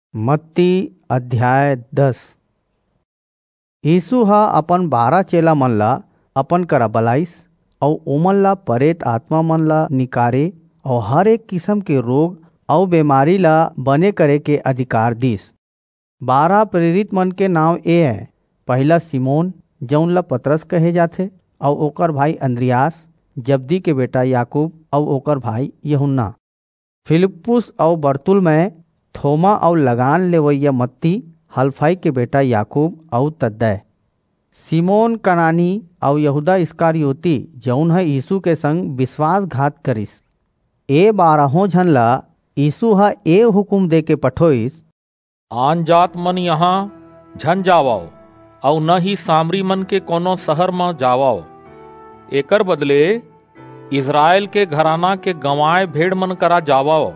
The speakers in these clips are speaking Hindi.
मत्ती अध्याय 10। यीशु ह अपन 12 चेला मन ला अपन करा बलाइस और ओमन ला परेत आत्मा मन ला निकारे और हर एक किस्म के रोग और बीमारी ला बने करे के अधिकार दिस। 12 प्रेरित मन के नाम ए है। पहला सिमोन जौन ला पतरस कहे जाथे, और ओकर भाई अंद्रियास, जब्दी के बेटा याकूब और ओकर भाई यूहन्ना, फिलिप्पुस और बरतुल्मै, थोमा और लगान लेवैया मत्ती, हल्फाई के बेटा याकूब और तद्दै, सिमोन कनानी और यहूदा इस्करियोती जौन है यीशु के संग विश्वासघात करिस। ए 12 झन ला यीशु ह ए हुकुम दे के पठोइस, आन जात मन यहाँ झन जावाओ और न ही सामरी मन के कोनो शहर में जावाओ। एकर बदले इज़राइल के घराना के गंवाए भेड़ मन करा जावाओ।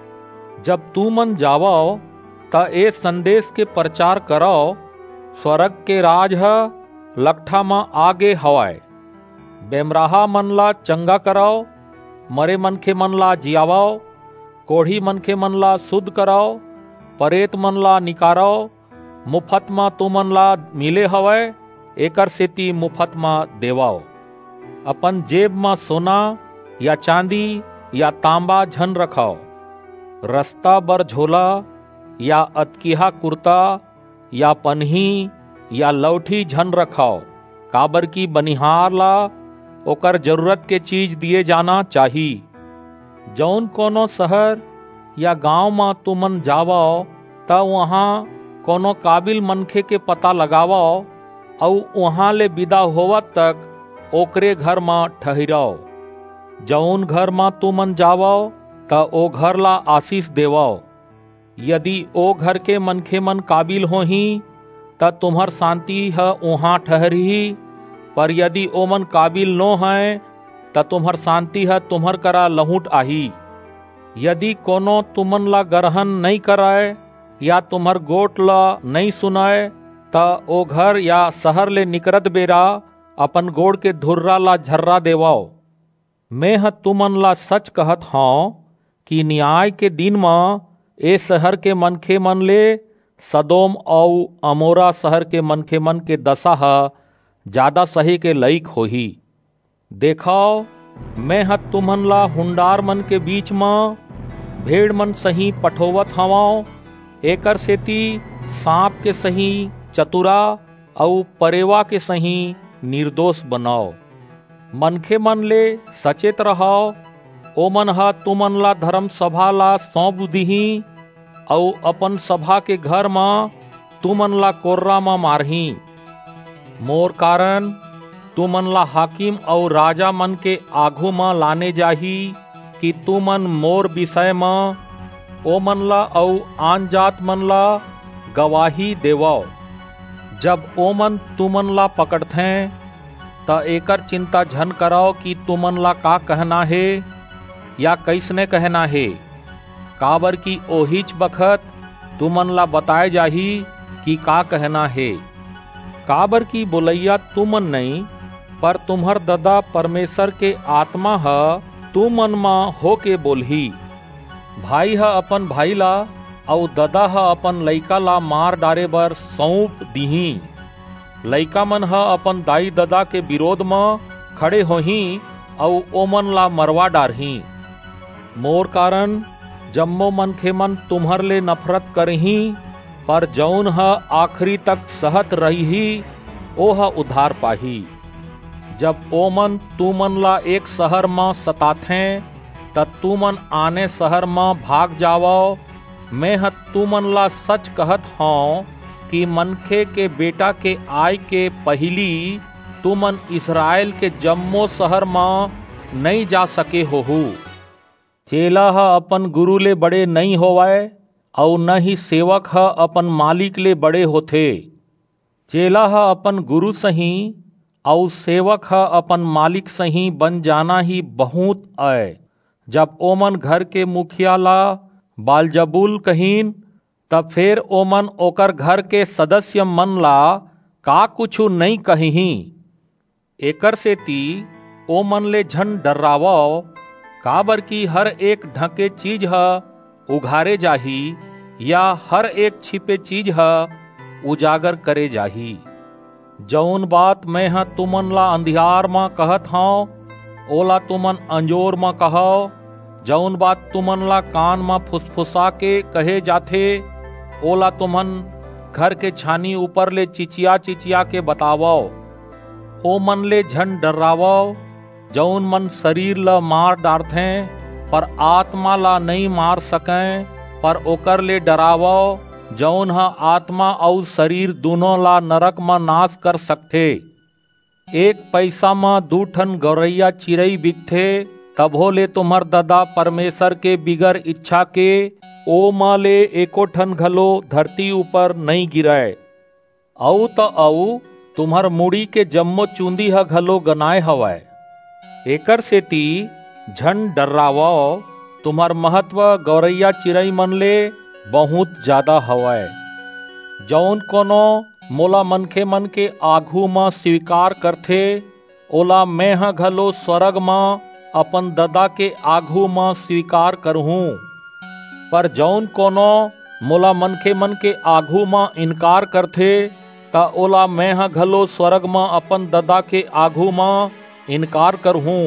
जब तू मन जावाओ त ए संदेश के प्रचार कराओ, स्वर्ग के राज ह लकठा में आगे हवाए। बेमराहा मन ला चंगा कराओ, मरे मनखे मन ला जियावाओ, कोढ़ी मनखे मन ला शुद्ध कराओ, परेत मन ला निकाराओ। मुफ्त में तू मन ला मिले हवय, एकर सेती मुफ्त में देवाओ। अपन जेब में सोना या चांदी या तांबा झन रखाओ। रस्ता बर झोला या अतकिहा कुर्ता या पन्ही या लौठी झन रखाओ, काबर की बनिहार ला ओकर जरूरत के चीज दिए जाना चाही। जौन कोनो शहर या गांव में तुमन जावाओ त वहाँ कोनो काबिल मनखे के पता लगावाओ और वहाँ ले विदा होवत तक ओकरे घर में ठहराओ। जौन घर में तुमन जावाओ त ओ घर ला आशीष देवाओ। यदि ओ घर के मनखे मन काबिल होही त तुम्हर शांति है वहाँ ठहरही, पर यदि ओ मन काबिल नो है त तुम्हर शांति है तुम्हर करा लहुट आही। यदि कोनो तुमन ला ग्रहण नहीं कराए या तुम्हर गोट ला नहीं सुनाए त ओ घर या शहर ले निकरत बेरा अपन गोड़ के धुर्रा ला झर्रा देवाओ। मैं ह तुमन ला सच कहत हूँ कि न्याय के दिन में ए शहर के मनखे मन ले सदोम और अमोरा शहर के मनखे मन के दशा ह ज्यादा सही के लईक होही। देखाओ, मैं ह तुमन ला हुंडार मन के बीच में भेड़ मन सही पठोवत हवाओ। एकर सेती सांप के सही चतुरा और परेवा के सही निर्दोष बनाओ। मनखे मन ले सचेत रहो, ओमन ह तुमन ला धर्म सभा ला सौंप दिही और अपन सभा के घर में तुमन ला कोर्रा में मारही। मोर कारण तुमन ला हाकिम और राजा मन के आघू में लाने जाही कि तुमन मोर विषय में ओमन ला और आन जात मन ला गवाही देवाओ। जब ओमन तुमन ला पकड़थे त एकर चिंता झन कराओ कि तुमन ला का कहना है या कैसने कहना है, काबर की ओहिच बखत तुमन ला बताए जाही कि का कहना है। काबर की बोलैया तुमन नहीं, पर तुम्हर ददा परमेश्वर के आत्मा ह तुमन में होके बोलही। भाई ह अपन भाई ला और ददा ह अपन लइका ला मार डारे बर सौंप दीही। लइका मन ह अपन दाई ददा के विरोध में खड़े होही और ओमन ला मरवा डारही। मोर कारण जम्मो मनखे मन तुम्हर ले नफरत करही, पर जौन ह आखिरी तक सहत रही ओ ह उद्धार पाही। जब ओमन तुमन ला एक शहर में सताथे त तुमन आने शहर में भाग जावाओ। मैं ह तुमन ला सच कहत हूँ कि मनखे के बेटा के आय के पहली तुमन इस्राएल के जम्मो शहर में नहीं जा सके होहू। चेला ह अपन गुरु ले बड़े नहीं होवाए और न ही सेवक ह अपन मालिक ले बड़े होथे। चेला ह अपन गुरु सही और सेवक ह अपन मालिक सही बन जाना ही बहुत है। जब ओमन घर के मुखिया ला बालजबूल कहीन तब फिर ओमन ओकर घर के सदस्य मन ला का कुछु नहीं कही। एकर सेती ओमन ले झन डरावो, काबर की हर एक ढके चीज ह उघारे जाही या हर एक छिपे चीज ह उजागर करे जाही। जौन बात मैं ह तुमन ला अंधियार में कहत हूँ ओला तुमन अंजोर में कहो। जौन बात तुमन ला कान में फुसफुसा के कहे जाथे ओला तुमन घर के छानी ऊपर ले चिचिया चिचिया के बतावो। ओ मन ले झन डरावो जौन मन शरीर ला मार डारथे पर आत्मा ला नहीं मार सकें, पर ओकर ले डरावो जौन ह आत्मा और शरीर दोनों ला नरक में नाश कर सकथे। एक पैसा में 2 ठन गौरैया चिरई बिकथे, तभो ले तुम्हार ददा परमेश्वर के बिगर इच्छा के ओ माँ ले एको ठन घलो धरती ऊपर नहीं गिराए। औ त औ तुम्हार मुड़ी के जम्मो चूंदी ह घलो गनाए हवय। एकर सेती झन डर्रावो, तुम्हार महत्व गौरैया चिरई मन ले बहुत ज्यादा हवय। जौन कोनो मोला मनखे मन के आघू में स्वीकार करथे ओला मैं ह घलो स्वर्ग में अपन ददा के आघू में स्वीकार करहूँ। पर जौन कोनो मोला मनखे मन के आघू में इनकार करथे ता ओला मैं ह घलो स्वर्ग में अपन ददा के आघू में इनकार करहूँ।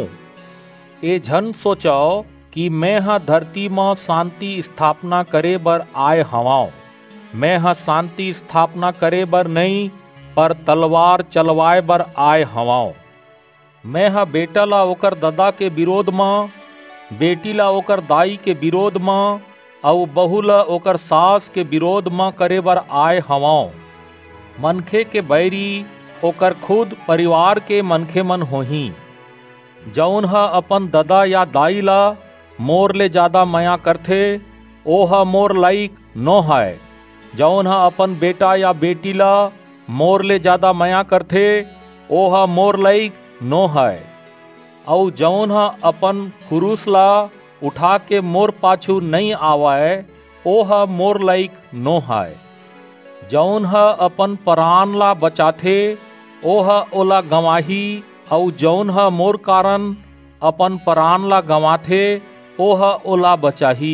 ए झन सोचो कि मैं ह धरती में शांति स्थापना करे बर आए हवाऊँ। मैं ह शांति स्थापना करे बर नहीं पर तलवार चलवाए बर आए हवाऊँ। मैं ह बेटा ला ओकर ददा के विरोध में, बेटी ला ओकर दाई के विरोध में और बहू ला ओकर सास के विरोध में करे बर आए हवाऊँ। मनखे के बैरी ओकर खुद परिवार के मनखे मन होही। जौन ह अपन ददा या दाई ला मोर ले ज्यादा माया करथे ओ ह मोर लायक नो है। जौन ह अपन बेटा या बेटी ला मोर ले ज्यादा माया करथे ओ ह मोर लायक नो है। और जौन ह अपन क्रूस ला उठा के मोर पाछू नहीं आवाए ओ ह मोर लायक नो है। जौन ह अपन प्राण ला बचाथे ओ ह ओला गंवाही, और जौन ह मोर कारण अपन प्राण ला गंवाथे ओ ह ओला बचाही।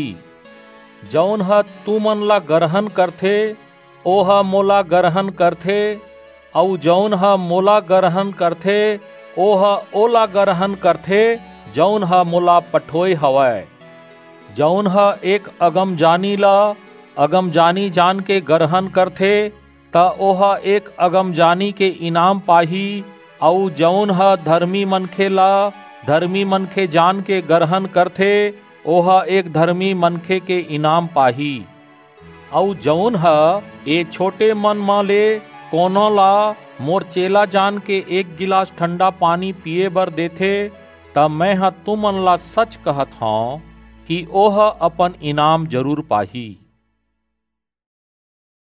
जौन ह तू मन ला ग्रहण करथे ओ ह मोला ग्रहण करथे, और जौन ह मोला ग्रहण करथे ओ ह ओला ग्रहण करथे जौन ह मोला पठोय हवय। जौन ह एक अगम जानी ला अगम जानी जान के ग्रहण करथे ता ओह एक अगम जानी के इनाम पाही, और जौन ह धर्मी मनखे ला धर्मी मनखे जान के ग्रहण करथे ओह एक धर्मी मनखे के इनाम पाही। और जौन ह ए छोटे मन मा ले कोनो ला मोर चेला जान के 1 गिलास ठंडा पानी पिए बर देथे ता मैं ह तुमन ला सच कहत हूँ कि ओह अपन इनाम जरूर पाही।